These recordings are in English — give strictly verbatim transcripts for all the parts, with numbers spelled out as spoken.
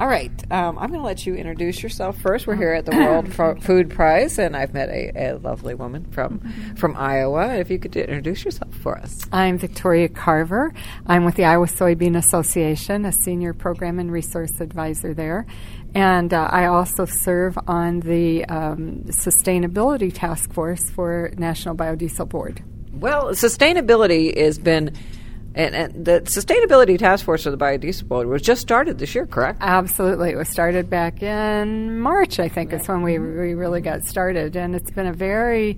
All right. Um, I'm going to let you introduce yourself first. We're here at the World F- Food Prize, and I've met a, a lovely woman from from Iowa. If you could introduce yourself for us. I'm Victoria Carver. I'm with the Iowa Soybean Association, a senior program and resource advisor there. And uh, I also serve on the um, Sustainability Task Force for National Biodiesel Board. Well, sustainability has been... And, and the Sustainability Task Force of the Biodiesel Board was just started this year, correct? Absolutely. It was started back in March, I think, right. is when we, we really got started. And it's been a very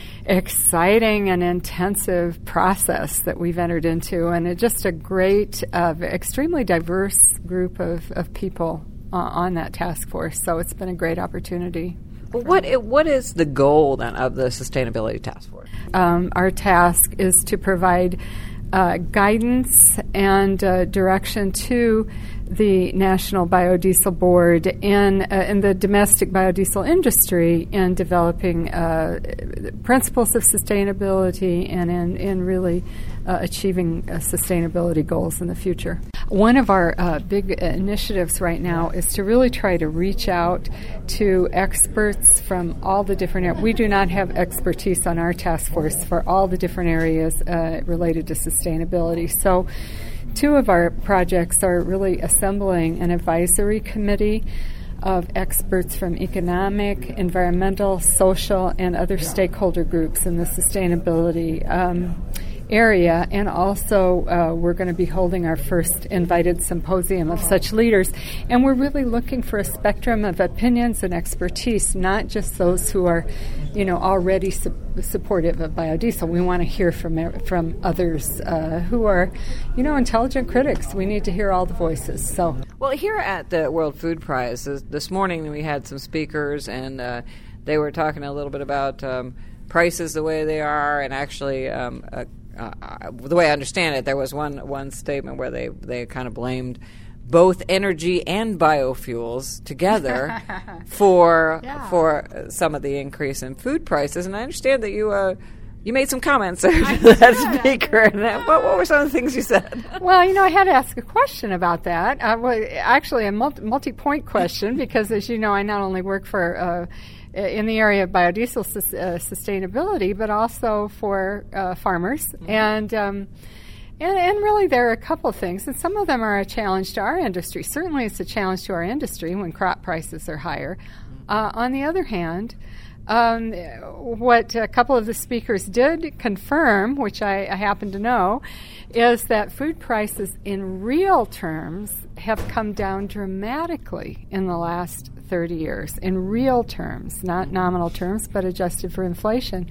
exciting and intensive process that we've entered into, and it's just a great, uh, extremely diverse group of, of people uh, on that task force. So it's been a great opportunity. Well, what what is the goal, then, of the Sustainability Task Force? Um, our task is to provide Uh, guidance and uh, direction to the National Biodiesel Board in uh, in the domestic biodiesel industry in developing uh, principles of sustainability and in, in really uh, achieving uh, sustainability goals in the future. One of our uh, big initiatives right now is to really try to reach out to experts from all the different areas. We do not have expertise on our task force for all the different areas uh, related to sustainability. So two of our projects are really assembling an advisory committee of experts from economic, environmental, social, and other stakeholder groups in the sustainability um, area. And also uh, we're going to be holding our first invited symposium of such leaders. And we're really looking for a spectrum of opinions and expertise, not just those who are, you know, already su- supportive of biodiesel. We want to hear from from others uh, who are, you know, intelligent critics. We need to hear all the voices. So, well, here at the World Food Prize this, this morning we had some speakers, and uh, they were talking a little bit about um, prices the way they are, and actually um, uh, uh, the way I understand it, there was one one statement where they, they kind of blamed both energy and biofuels together for yeah. for some of the increase in food prices. And I understand that you uh, you made some comments to that speaker. And that, what, what were some of the things you said? Well, you know, I had to ask a question about that. Uh, well, actually, a multi- multi-point question, because, as you know, I not only work for uh, in the area of biodiesel sus- uh, sustainability, but also for uh, farmers. Mm-hmm. And um, And, and really, there are a couple of things, and some of them are a challenge to our industry. Certainly, it's a challenge to our industry when crop prices are higher. Uh, on the other hand, um, what a couple of the speakers did confirm, which I, I happen to know, is that food prices in real terms have come down dramatically in the last thirty years, in real terms, not nominal terms, but adjusted for inflation.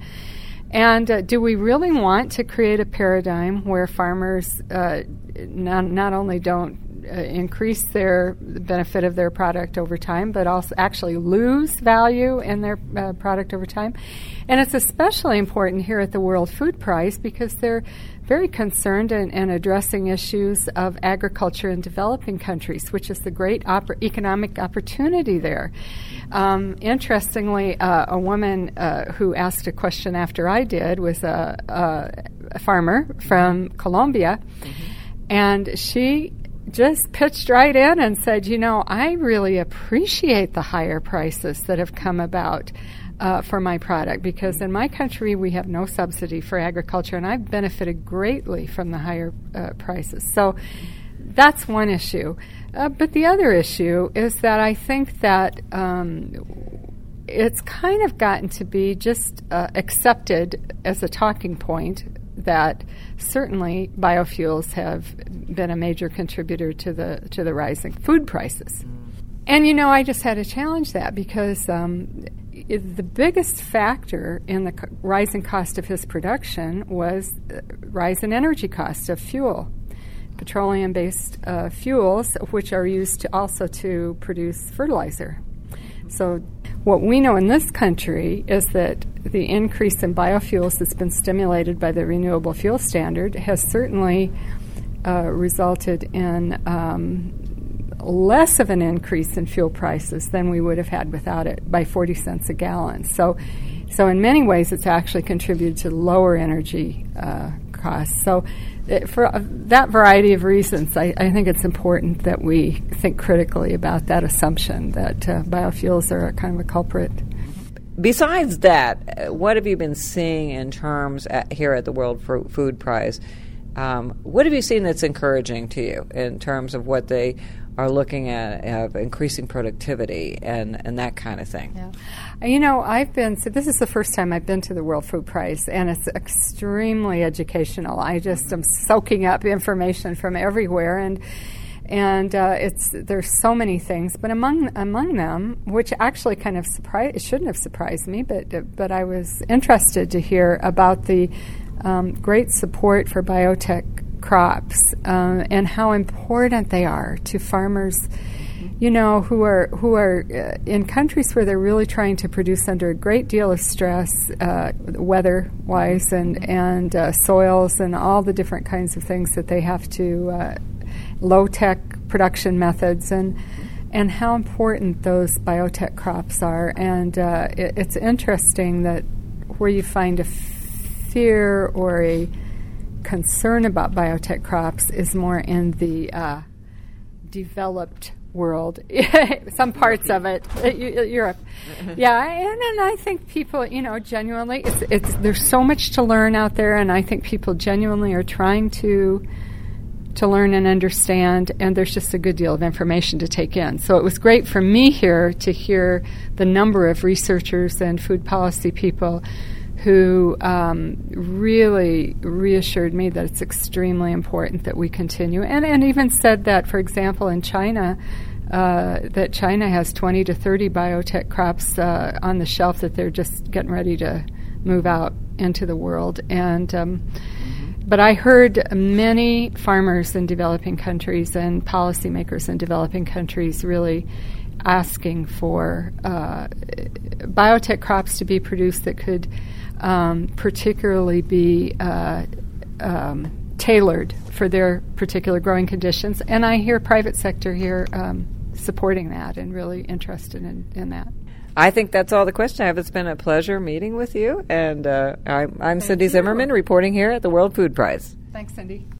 And uh, do we really want to create a paradigm where farmers uh, not, not only don't uh, increase their the benefit of their product over time, but also actually lose value in their uh, product over time? And it's especially important here at the World Food Prize because they're very concerned in, in addressing issues of agriculture in developing countries, which is the great oppor- economic opportunity there. Um, interestingly, uh, a woman uh, who asked a question after I did was a, a, a farmer from Colombia, mm-hmm. and she just pitched right in and said, you know, I really appreciate the higher prices that have come about Uh, for my product, because in my country we have no subsidy for agriculture, and I've benefited greatly from the higher uh, prices. So that's one issue. Uh, but the other issue is that I think that um, it's kind of gotten to be just uh, accepted as a talking point that certainly biofuels have been a major contributor to the to the rising food prices. And, you know, I just had to challenge that because um, it, the biggest factor in the co- rising cost of his production was the rise in energy costs of fuel, petroleum-based uh, fuels, which are used to also to produce fertilizer. So what we know in this country is that the increase in biofuels that's been stimulated by the Renewable Fuel Standard has certainly uh, resulted in um, less of an increase in fuel prices than we would have had without it, by forty cents a gallon. So so in many ways it's actually contributed to lower energy uh, costs. So uh, for uh, that variety of reasons, I, I think it's important that we think critically about that assumption that uh, biofuels are a kind of a culprit. Besides that, uh, what have you been seeing in terms at, here at the World Fru- Food Prize? Um, what have you seen that's encouraging to you in terms of what they are looking at, uh, increasing productivity and, and that kind of thing? Yeah. You know, I've been, so this is the first time I've been to the World Food Prize, and it's extremely educational. I just am soaking up information from everywhere, and and uh, it's there's so many things, but among among them, which actually kind of surprised, it shouldn't have surprised me, but uh, but I was interested to hear about the um, great support for biotech crops um, and how important they are to farmers, you know, who are who are uh, in countries where they're really trying to produce under a great deal of stress, uh, weather-wise, and and uh, soils and all the different kinds of things that they have to, uh, low-tech production methods, and and how important those biotech crops are. And uh, it, it's interesting that where you find a fear or a concern about biotech crops is more in the uh, developed world, some parts of it, uh, Europe. Yeah, and, and I think people, you know, genuinely, it's, it's there's so much to learn out there, and I think people genuinely are trying to to learn and understand, and there's just a good deal of information to take in. So it was great for me here to hear the number of researchers and food policy people who um, really reassured me that it's extremely important that we continue, and, and even said that, for example, in China, uh, that China has twenty to thirty biotech crops uh, on the shelf that they're just getting ready to move out into the world. And um, but I heard many farmers in developing countries and policymakers in developing countries really asking for uh, biotech crops to be produced that could Um, particularly be uh, um, tailored for their particular growing conditions. And I hear private sector here um, supporting that and really interested in, in that. I think that's all the question I have. It's been a pleasure meeting with you. And uh, I'm, I'm Cindy you. Zimmerman reporting here at the World Food Prize. Thanks, Cindy.